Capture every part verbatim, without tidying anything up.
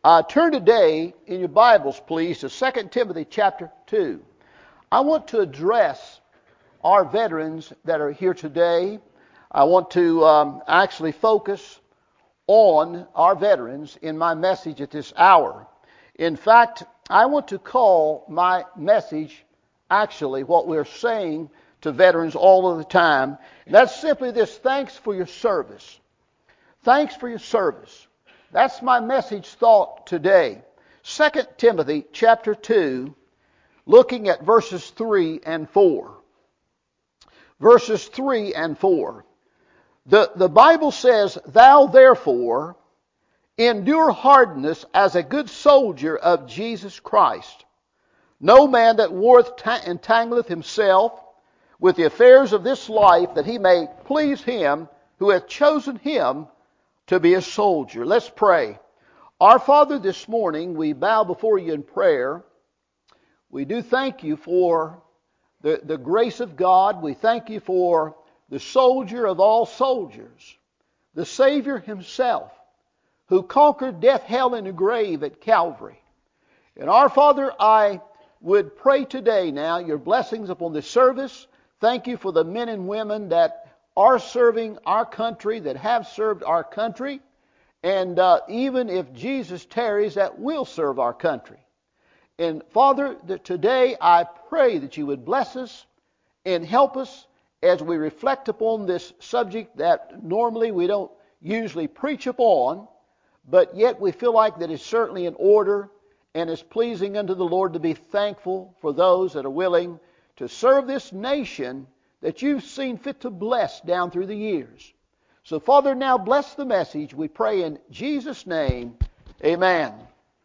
Uh, turn today in your Bibles, please, to Second Timothy chapter two. I want to address our veterans that are here today. I want to um, actually focus on our veterans in my message at this hour. In fact, I want to call my message actually what we're saying to veterans all of the time. And that's simply this: thanks for your service. Thanks for your service. That's my message thought today. Second Timothy chapter two, looking at verses three and four. Verses three and four. The, the Bible says, "Thou therefore endure hardness as a good soldier of Jesus Christ. No man that warreth entangleth himself with the affairs of this life, that he may please him who hath chosen him to be a soldier." Let's pray. Our Father, this morning we bow before you in prayer. We do thank you for the, the grace of God. We thank you for the soldier of all soldiers, the Savior himself, who conquered death, hell, and the grave at Calvary. And our Father, I would pray today now your blessings upon this service. Thank you for the men and women that are serving our country, that have served our country, and uh, even if Jesus tarries, that will serve our country. And Father, that today I pray that you would bless us and help us as we reflect upon this subject that normally we don't usually preach upon, but yet we feel like that is certainly in order and is pleasing unto the Lord to be thankful for those that are willing to serve this nation that you've seen fit to bless down through the years. So, Father, now bless the message. We pray in Jesus' name. Amen.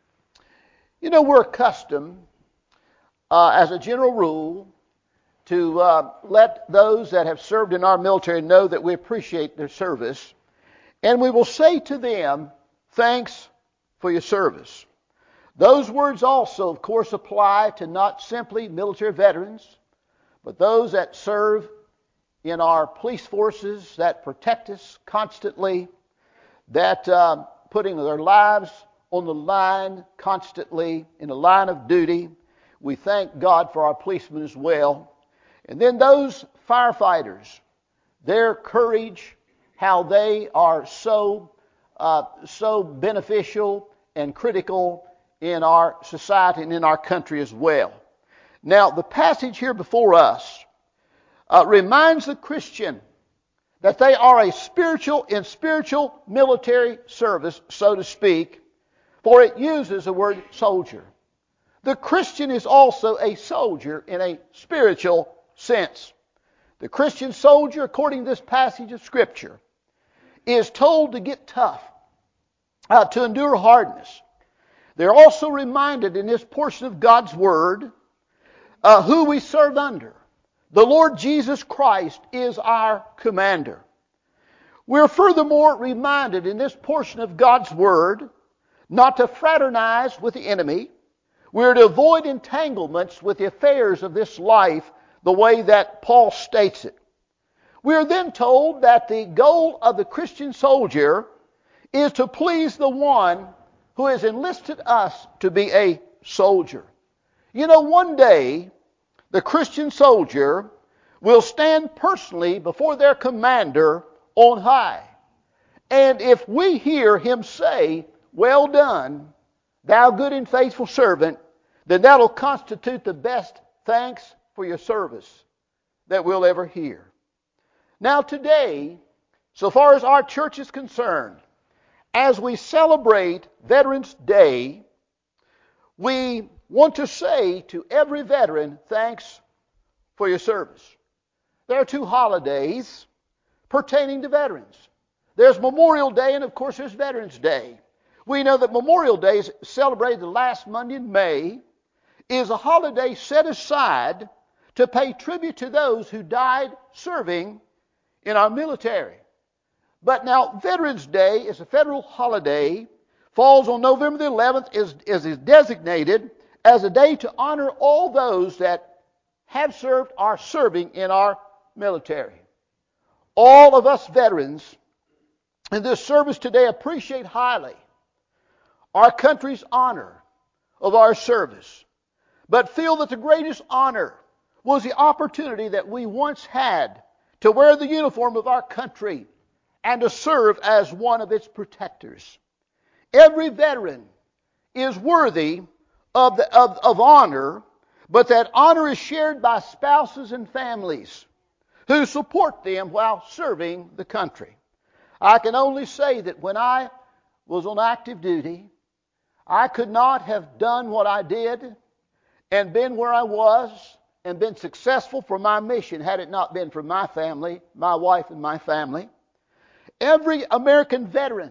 You know, we're accustomed, uh, as a general rule, to uh, let those that have served in our military know that we appreciate their service. And we will say to them, thanks for your service. Those words also, of course, apply to not simply military veterans, but those that serve in our police forces, that protect us constantly, that uh, putting their lives on the line constantly in the line of duty. We thank God for our policemen as well. And then those firefighters, their courage, how they are so uh, so beneficial and critical in our society and in our country as well. Now, the passage here before us uh, reminds the Christian that they are a spiritual in spiritual military service, so to speak, for it uses the word soldier. The Christian is also a soldier in a spiritual sense. The Christian soldier, according to this passage of Scripture, is told to get tough, uh, to endure hardness. They're also reminded in this portion of God's Word uh, who we serve under. The Lord Jesus Christ is our commander. We're furthermore reminded in this portion of God's Word not to fraternize with the enemy. We're to avoid entanglements with the affairs of this life the way that Paul states it. We are then told that the goal of the Christian soldier is to please the one who has enlisted us to be a soldier. You know, one day the Christian soldier will stand personally before their commander on high. And if we hear him say, "Well done, thou good and faithful servant," then that'll constitute the best thanks for your service that we'll ever hear. Now today, so far as our church is concerned, as we celebrate Veterans Day, we want to say to every veteran, thanks for your service. There are two holidays pertaining to veterans. There's Memorial Day, and of course there's Veterans Day. We know that Memorial Day is celebrated the last Monday in May, is a holiday set aside to pay tribute to those who died serving in our military. But now, Veterans Day is a federal holiday, falls on November the eleventh, is, is, is designated as a day to honor all those that have served, are serving in our military. All of us veterans in this service today appreciate highly our country's honor of our service, but feel that the greatest honor was the opportunity that we once had to wear the uniform of our country and to serve as one of its protectors. Every veteran is worthy of, the, of, of honor, but that honor is shared by spouses and families who support them while serving the country. I can only say that when I was on active duty, I could not have done what I did and been where I was and been successful for my mission had it not been for my family, my wife and my family. Every American veteran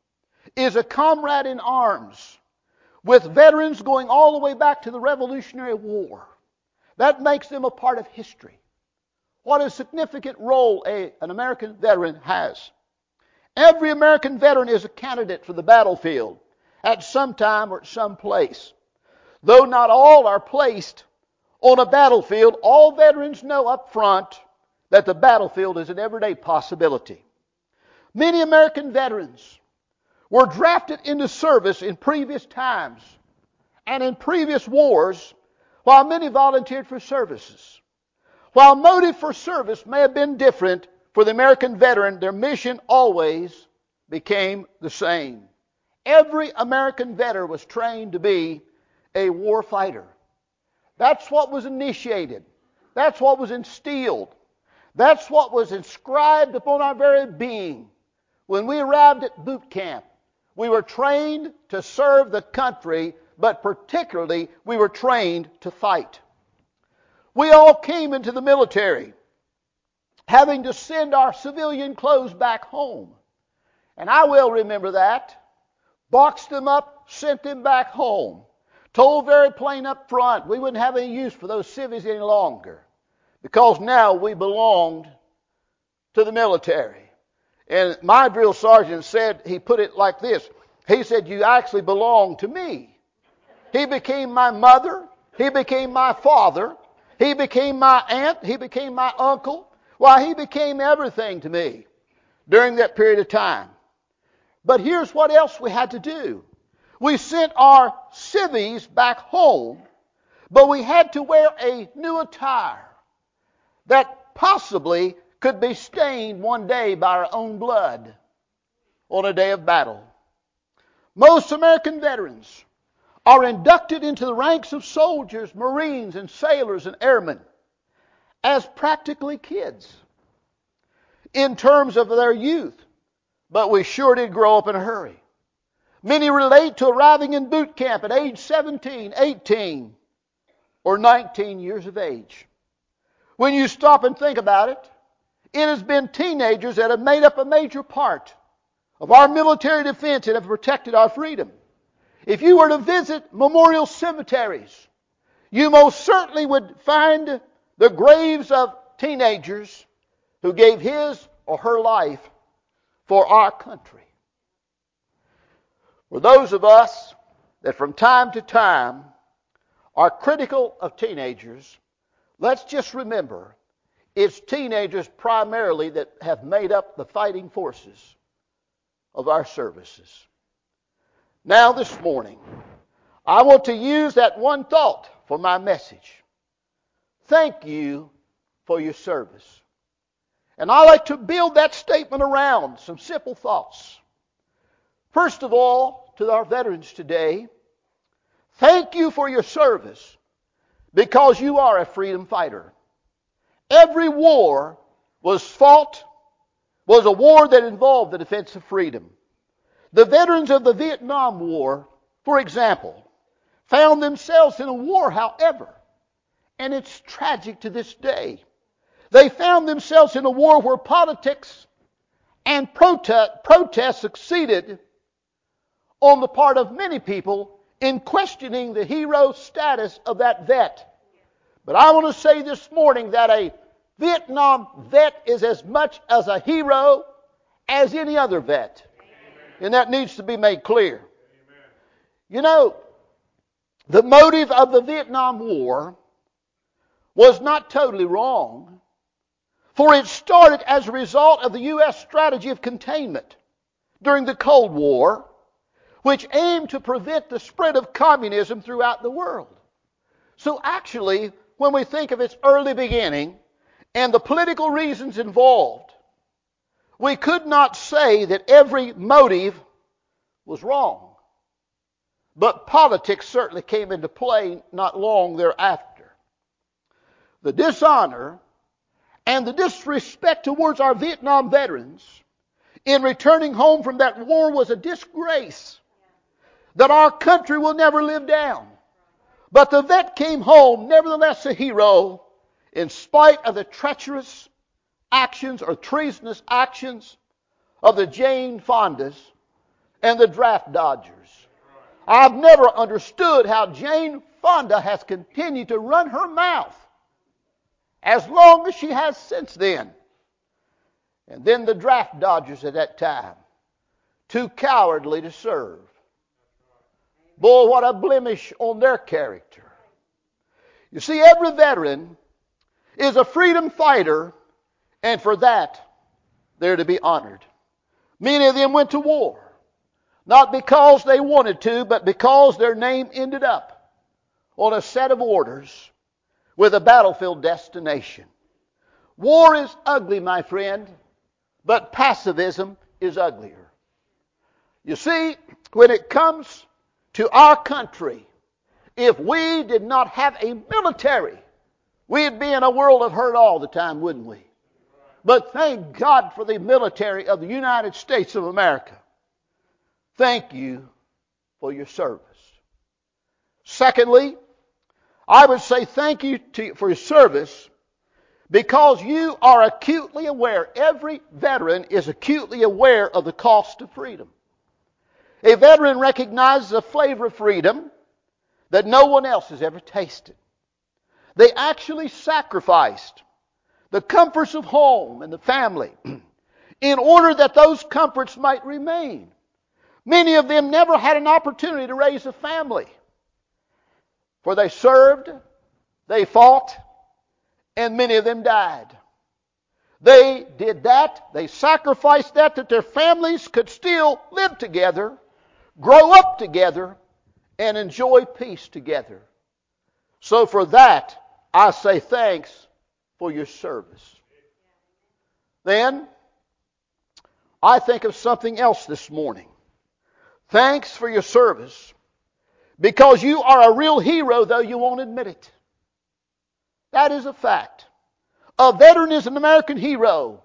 is a comrade in arms with veterans going all the way back to the Revolutionary War. That makes them a part of history. What a significant role a, an American veteran has. Every American veteran is a candidate for the battlefield at some time or at some place. Though not all are placed on a battlefield, all veterans know up front that the battlefield is an everyday possibility. Many American veterans were drafted into service in previous times and in previous wars, while many volunteered for services. While motive for service may have been different for the American veteran, their mission always became the same. Every American veteran was trained to be a war fighter. That's what was initiated. That's what was instilled. That's what was inscribed upon our very being. When we arrived at boot camp, we were trained to serve the country, but particularly we were trained to fight. We all came into the military having to send our civilian clothes back home. And I will remember that. Boxed them up, sent them back home. Told very plain up front, we wouldn't have any use for those civvies any longer, because now we belonged to the military. And my drill sergeant said, he put it like this. He said, you actually belong to me. He became my mother. He became my father. He became my aunt. He became my uncle. Why, he became everything to me during that period of time. But here's what else we had to do. We sent our civvies back home, but we had to wear a new attire that possibly could be stained one day by our own blood on a day of battle. Most American veterans are inducted into the ranks of soldiers, Marines, and sailors and airmen as practically kids in terms of their youth, but we sure did grow up in a hurry. Many relate to arriving in boot camp at age seventeen, eighteen, or nineteen years of age. When you stop and think about it, it has been teenagers that have made up a major part of our military defense and have protected our freedom. If you were to visit memorial cemeteries, you most certainly would find the graves of teenagers who gave his or her life for our country. For those of us that from time to time are critical of teenagers, let's just remember it's teenagers primarily that have made up the fighting forces of our services. Now this morning, I want to use that one thought for my message. Thank you for your service. And I like to build that statement around some simple thoughts. First of all, to our veterans today, thank you for your service because you are a freedom fighter. Every war was fought, was a war that involved the defense of freedom. The veterans of the Vietnam War, for example, found themselves in a war, however, and it's tragic to this day. They found themselves in a war where politics and protest, protest succeeded on the part of many people in questioning the hero status of that vet. But I want to say this morning that a Vietnam vet is as much as a hero as any other vet. And that needs to be made clear. You know, the motive of the Vietnam War was not totally wrong, for it started as a result of the U S strategy of containment during the Cold War, which aimed to prevent the spread of communism throughout the world. So actually, when we think of its early beginning and the political reasons involved, we could not say that every motive was wrong. But politics certainly came into play not long thereafter. The dishonor and the disrespect towards our Vietnam veterans in returning home from that war was a disgrace that our country will never live down. But the vet came home, nevertheless a hero, in spite of the treacherous actions or treasonous actions of the Jane Fondas and the draft dodgers. I've never understood how Jane Fonda has continued to run her mouth as long as she has since then. And then the draft dodgers at that time, too cowardly to serve. Boy, what a blemish on their character. You see, every veteran is a freedom fighter, and for that, they're to be honored. Many of them went to war, not because they wanted to, but because their name ended up on a set of orders with a battlefield destination. War is ugly, my friend, but pacifism is uglier. You see, when it comes to our country, if we did not have a military, we'd be in a world of hurt all the time, wouldn't we? But thank God for the military of the United States of America. Thank you for your service. Secondly, I would say thank you to you for your service because you are acutely aware, every veteran is acutely aware of the cost of freedom. A veteran recognizes a flavor of freedom that no one else has ever tasted. They actually sacrificed the comforts of home and the family in order that those comforts might remain. Many of them never had an opportunity to raise a family, for they served, they fought, and many of them died. They did that, they sacrificed that, that their families could still live together, grow up together, and enjoy peace together. So for that, I say thanks for your service. Then, I think of something else this morning. Thanks for your service, because you are a real hero, though you won't admit it. That is a fact. A veteran is an American hero,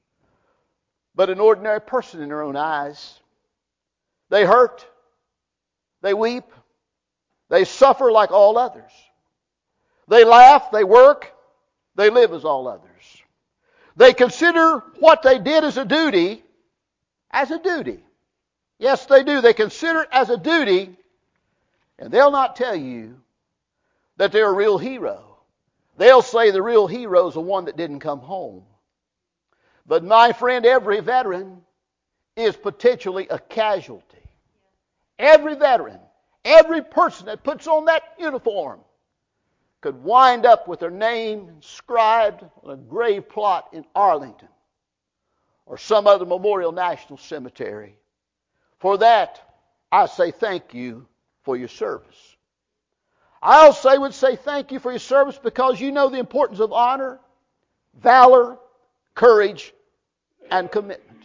but an ordinary person in their own eyes. They hurt, they weep, they suffer like all others. They laugh, they work, they live as all others. They consider what they did as a duty, as a duty. Yes, they do. They consider it as a duty, and they'll not tell you that they're a real hero. They'll say the real hero is the one that didn't come home. But my friend, every veteran is potentially a casualty. Every veteran, every person that puts on that uniform could wind up with their name inscribed on a grave plot in Arlington or some other Memorial National Cemetery. For that, I say thank you for your service. I also would say thank you for your service because you know the importance of honor, valor, courage, and commitment.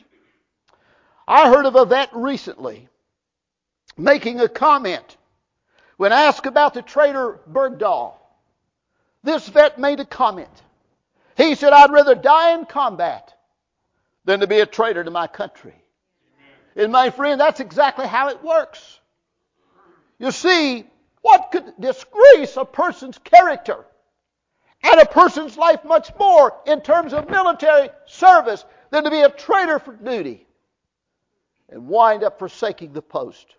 I heard of a vet recently making a comment when asked about the traitor Bergdahl. This vet made a comment. He said, "I'd rather die in combat than to be a traitor to my country." And my friend, that's exactly how it works. You see, what could disgrace a person's character and a person's life much more in terms of military service than to be a traitor for duty and wind up forsaking the post?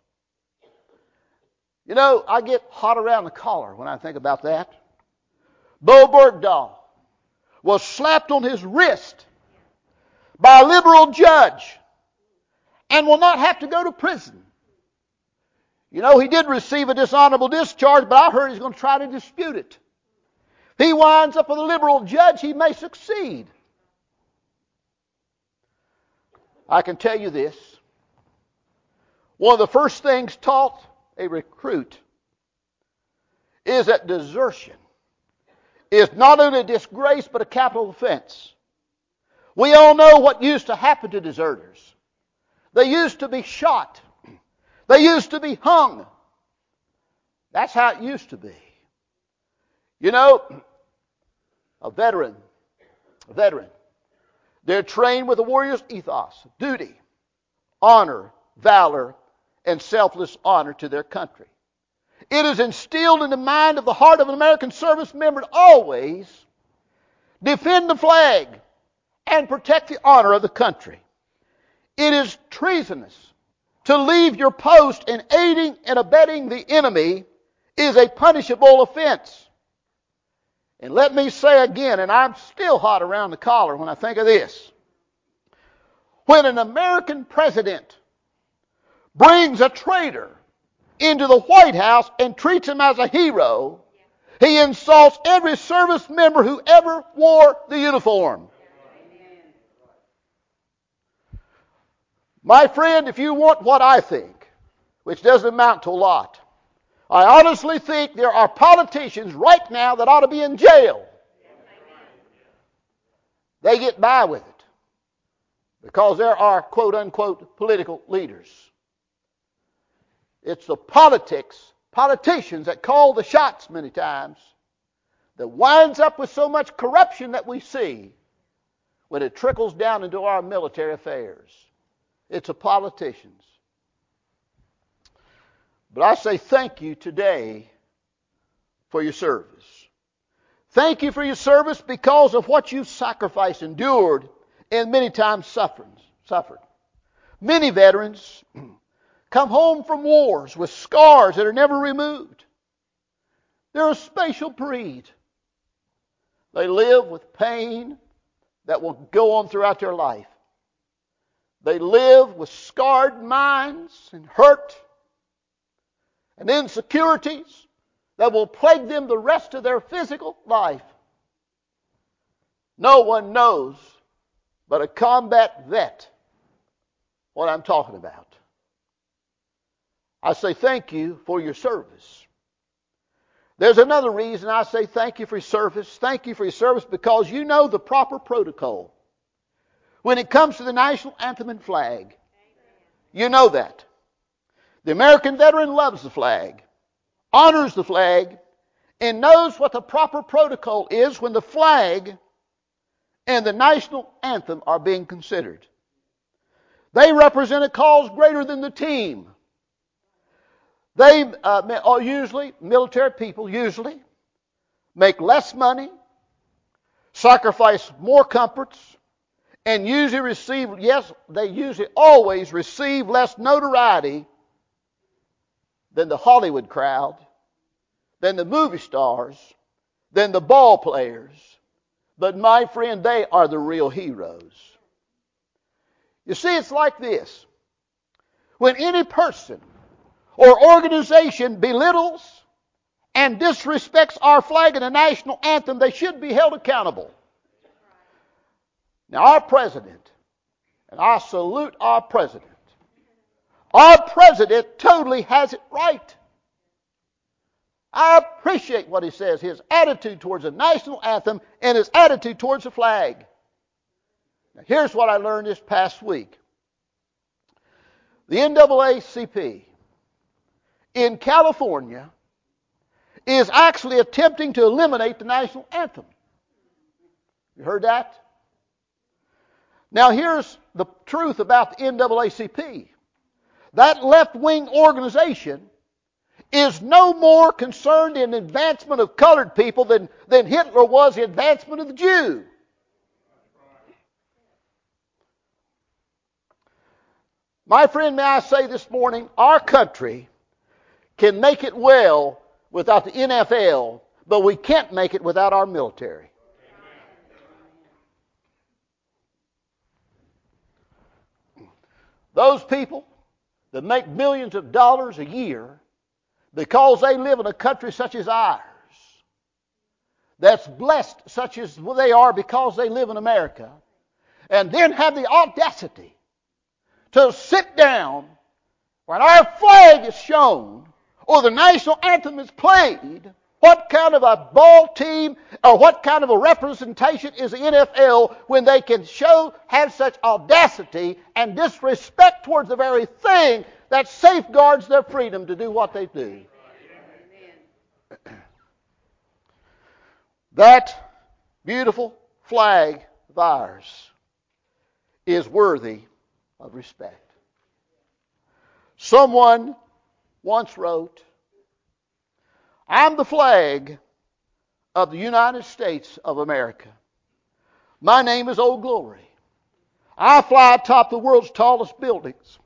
You know, I get hot around the collar when I think about that. Bo Bergdahl was slapped on his wrist by a liberal judge and will not have to go to prison. You know, he did receive a dishonorable discharge, but I heard he's going to try to dispute it. If he winds up with a liberal judge, he may succeed. I can tell you this. One of the first things taught a recruit is that desertion is not only a disgrace but a capital offense. We all know what used to happen to deserters. They used to be shot. They used to be hung. That's how it used to be. You know, a veteran, a veteran, they're trained with a warrior's ethos, duty, honor, valor, and selfless honor to their country. It is instilled in the mind of the heart of an American service member to always defend the flag and protect the honor of the country. It is treasonous to leave your post in aiding and abetting the enemy is a punishable offense. And let me say again, and I'm still hot around the collar when I think of this. When an American president brings a traitor into the White House and treats him as a hero, he insults every service member who ever wore the uniform. My friend, if you want what I think, which doesn't amount to a lot, I honestly think there are politicians right now that ought to be in jail. They get by with it because there are quote-unquote political leaders. It's the politics, politicians that call the shots many times that winds up with so much corruption that we see when it trickles down into our military affairs. It's the politicians. But I say thank you today for your service. Thank you for your service because of what you've sacrificed, endured, and many times suffered. suffered. Many veterans come home from wars with scars that are never removed. They're a special breed. They live with pain that will go on throughout their life. They live with scarred minds and hurt and insecurities that will plague them the rest of their physical life. No one knows but a combat vet what I'm talking about. I say thank you for your service. There's another reason I say thank you for your service. Thank you for your service because you know the proper protocol. When it comes to the national anthem and flag, you know that. The American veteran loves the flag, honors the flag, and knows what the proper protocol is when the flag and the national anthem are being considered. They represent a cause greater than the team. They uh, are usually, military people usually, make less money, sacrifice more comforts, and usually receive, yes, they usually always receive less notoriety than the Hollywood crowd, than the movie stars, than the ball players. But my friend, they are the real heroes. You see, it's like this. When any person or organization belittles and disrespects our flag and the national anthem, they should be held accountable. Now, our president, and I salute our president, our president totally has it right. I appreciate what he says, his attitude towards the national anthem and his attitude towards the flag. Now, here's what I learned this past week. The N double A C P in California is actually attempting to eliminate the national anthem. You heard that? Now, here's the truth about the N double A C P. That left-wing organization is no more concerned in the advancement of colored people than, than Hitler was the advancement of the Jew. My friend, may I say this morning, our country can make it well without the N F L, but we can't make it without our military. Those people that make millions of dollars a year because they live in a country such as ours, that's blessed such as they are because they live in America, and then have the audacity to sit down when our flag is shown or the national anthem is played, what kind of a ball team or what kind of a representation is the N F L when they can show, have such audacity and disrespect towards the very thing that safeguards their freedom to do what they do? That beautiful flag of ours is worthy of respect. Someone once wrote, "I'm the flag of the United States of America. My name is Old Glory. I fly atop the world's tallest buildings.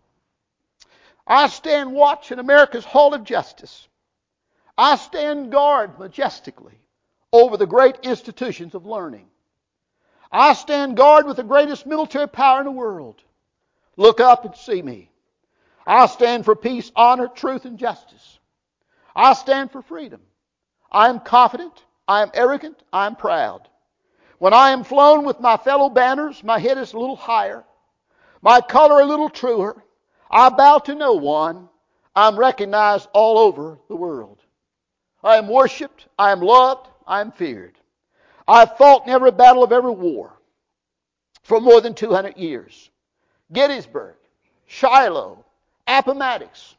I stand watch in America's Hall of Justice. I stand guard majestically over the great institutions of learning. I stand guard with the greatest military power in the world. Look up and see me. I stand for peace, honor, truth, and justice. I stand for freedom. I am confident. I am arrogant. I am proud. When I am flown with my fellow banners, my head is a little higher, my color a little truer. I bow to no one. I'm recognized all over the world. I am worshipped. I am loved. I am feared. I've fought in every battle of every war for more than two hundred years. Gettysburg, Shiloh, Appomattox,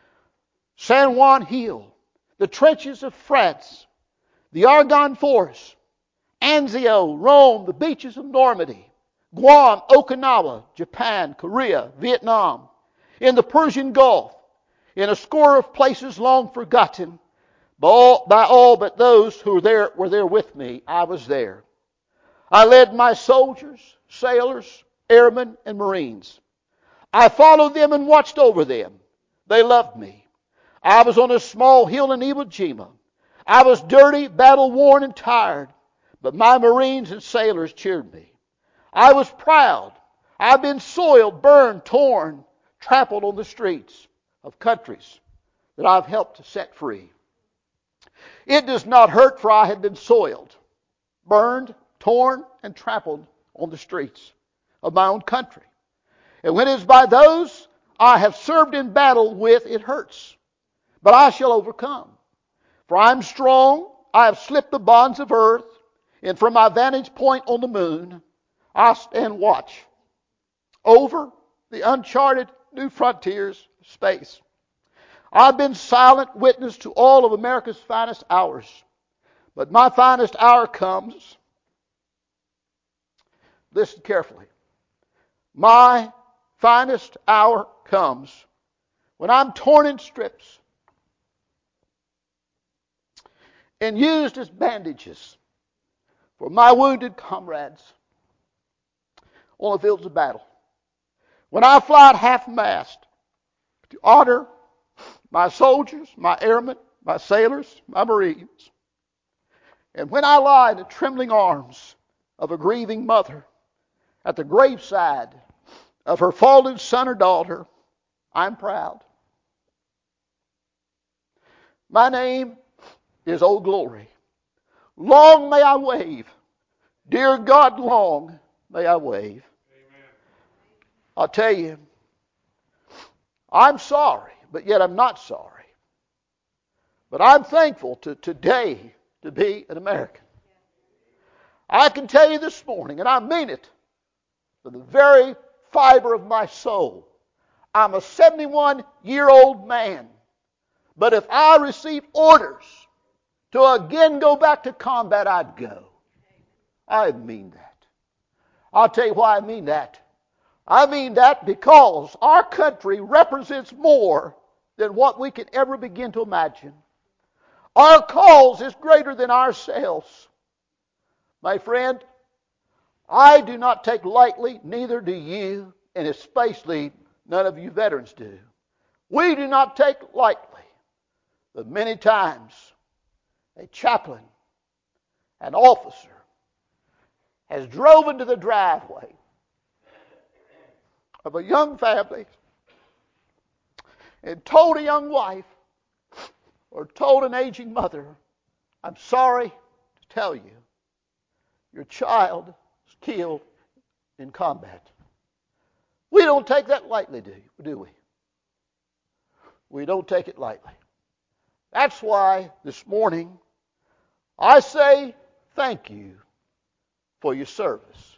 San Juan Hill, the trenches of France, the Argonne Forest, Anzio, Rome, the beaches of Normandy, Guam, Okinawa, Japan, Korea, Vietnam, in the Persian Gulf, in a score of places long forgotten, by all, by all but those who were there, were there with me. I was there. I led my soldiers, sailors, airmen, and Marines. I followed them and watched over them. They loved me. I was on a small hill in Iwo Jima. I was dirty, battle-worn, and tired, but my Marines and sailors cheered me. I was proud. I've been soiled, burned, torn, trampled on the streets of countries that I've helped to set free. It does not hurt, for I have been soiled, burned, torn, and trampled on the streets of my own country. And when it is by those I have served in battle with, it hurts. But I shall overcome. For I am strong, I have slipped the bonds of earth, and from my vantage point on the moon, I stand watch over the uncharted new frontiers of space. I've been silent witness to all of America's finest hours. But my finest hour comes, listen carefully, my finest hour comes when I'm torn in strips and used as bandages for my wounded comrades on the fields of battle. When I fly at half-mast to honor my soldiers, my airmen, my sailors, my Marines. And when I lie in the trembling arms of a grieving mother at the graveside of her fallen son or daughter, I'm proud. My name is Old Glory. Long may I wave. Dear God, long may I wave. Amen. I'll tell you, I'm sorry, but yet I'm not sorry. But I'm thankful to today to be an American. I can tell you this morning, and I mean it from the very fiber of my soul, I'm a seventy-one-year-old man. But if I received orders to again go back to combat, I'd go. I mean that. I'll tell you why I mean that. I mean that because our country represents more than what we can ever begin to imagine. Our cause is greater than ourselves. My friend, I do not take lightly, neither do you, and especially none of you veterans do. We do not take lightly that many times a chaplain, an officer, has drove into the driveway of a young family and told a young wife or told an aging mother, I'm sorry to tell you, your child was killed in combat. We don't take that lightly, do, do we? we don't take it lightly. That's why this morning I say thank you for your service.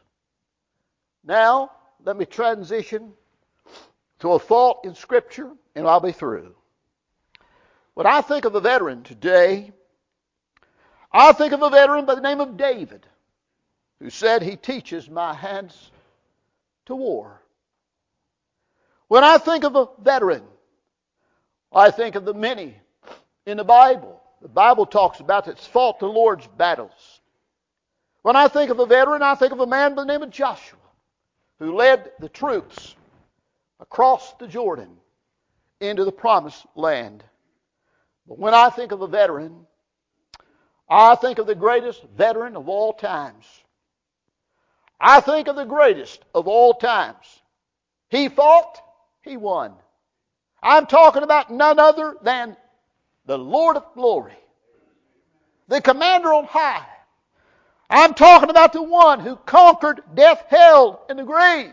Now, let me transition to a thought in Scripture, and I'll be through. When I think of a veteran today, I think of a veteran by the name of David, who said, he teaches my hands to war. When I think of a veteran, I think of the many in the Bible. The Bible talks about that's fought the Lord's battles. When I think of a veteran, I think of a man by the name of Joshua, who led the troops across the Jordan into the promised land. But when I think of a veteran, I think of the greatest veteran of all times. I think of the greatest of all times. He fought, he won. I'm talking about none other than the Lord of glory, the commander on high. I'm talking about the one who conquered death, hell, and the grave.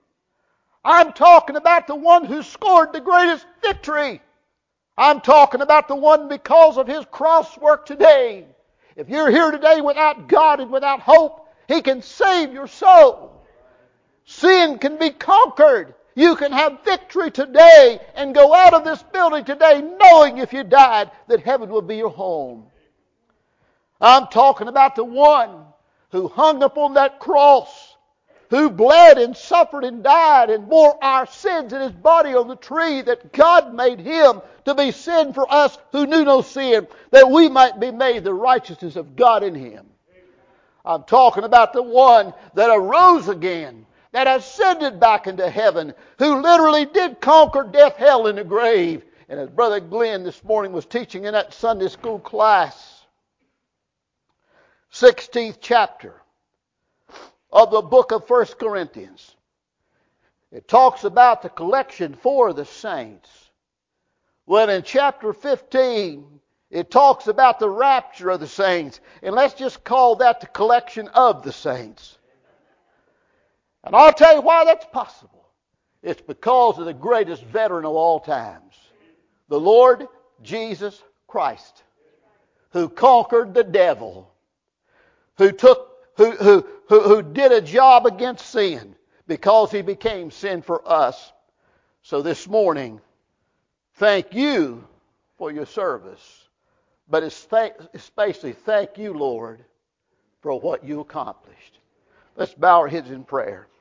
I'm talking about the one who scored the greatest victory. I'm talking about the one because of his cross work today. If you're here today without God and without hope, He can save your soul. Sin can be conquered. You can have victory today and go out of this building today knowing if you died that heaven will be your home. I'm talking about the one who hung upon that cross, who bled and suffered and died and bore our sins in His body on the tree, that God made Him to be sin for us who knew no sin, that we might be made the righteousness of God in Him. I'm talking about the one that arose again, that ascended back into heaven, who literally did conquer death, hell, and the grave. And as Brother Glenn this morning was teaching in that Sunday school class, sixteenth chapter of the book of First Corinthians, it talks about the collection for the saints. Well, in chapter fifteen, it talks about the rapture of the saints. And let's just call that the collection of the saints. And I'll tell you why that's possible. It's because of the greatest veteran of all times, the Lord Jesus Christ, who conquered the devil, who took, who, who, who, who did a job against sin because He became sin for us. So this morning, thank you for your service. But especially thank you, Lord, for what you accomplished. Let's bow our heads in prayer.